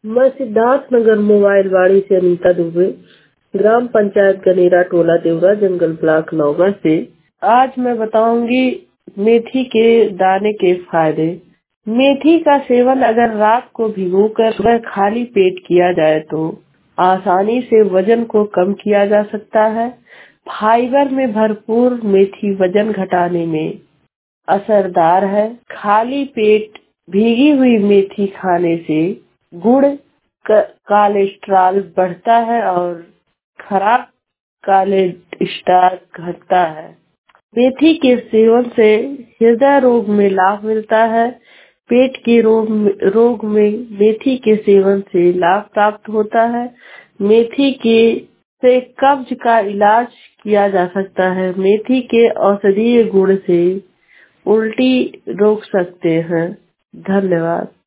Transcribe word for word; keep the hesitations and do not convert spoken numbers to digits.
मैं सिद्धार्थ नगर मोबाइल वाड़ी से अनीता दुबे, ग्राम पंचायत गनेरा, टोला देवरा, जंगल ब्लॉक, नौगढ़ से। आज मैं बताऊंगी मेथी के दाने के फायदे। मेथी का सेवन अगर रात को भिगोकर सुबह खाली पेट किया जाए तो आसानी से वजन को कम किया जा सकता है। फाइबर में भरपूर मेथी वजन घटाने में असरदार है। खाली पेट भीगी हुई मेथी खाने से गुड़ कोलेस्ट्रॉल बढ़ता है और खराब कोलेस्ट्रॉल घटता है। मेथी के सेवन से हृदय रोग में लाभ मिलता है। पेट के रोग रोग में मेथी के सेवन से लाभ प्राप्त होता है। मेथी के से कब्ज का इलाज किया जा सकता है। मेथी के औषधीय गुण से उल्टी रोक सकते हैं। धन्यवाद।